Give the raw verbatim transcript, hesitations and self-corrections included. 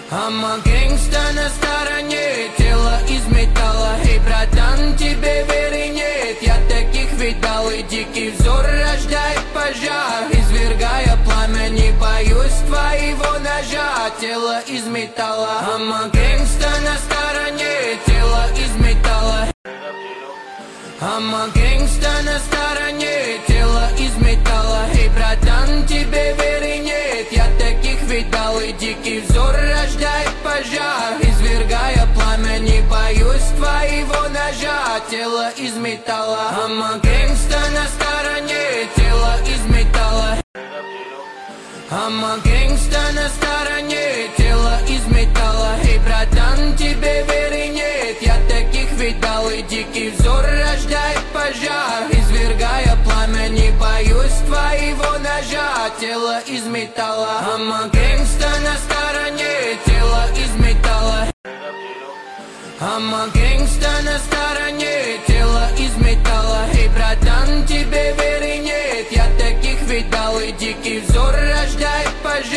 Ама гэнгста на стороне, тело из металла. Эй, братан, тебе веры нет, я таких видал. И дикий взор рождает пожар, извергая пламя. Не боюсь твоего ножа, тело из металла. Ама гэнгста на стороне, тело из металла. Ама гэнгста на стороне, тело из металла. Эй, братан, тебе веры нет, я таких видал. И дикий взор рождает пожар, извергая пламя. Не боюсь твоего ножа, тело из металла. Ама гэнгста на стороне, тело из металла. Ама гэнгста на стороне, тело из металла. Эй, братан, тебе веры нет, я таких видал. И дикий взор рождает пожар, извергая пламя. Не боюсь твоего ножа, тело из металла. Ама гэнгста на стороне, тело из металла. Ама гэнгста на стороне, тело из металла. Эй, братан, тебе веры нет, я таких видал. И дикий